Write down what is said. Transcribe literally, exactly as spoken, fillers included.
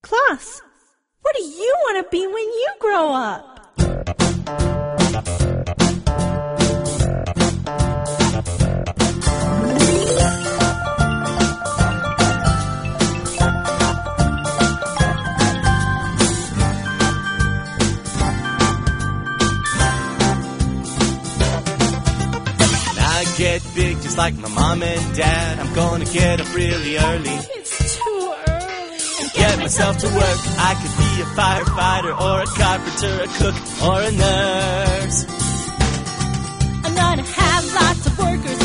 Plus, what do you want to be when you grow up? Get big just like my mom and dad. I'm gonna get up really early. It's too early. And get myself to work. I could be a firefighter or a carpenter, a cook or a nurse. I'm gonna have lots of workers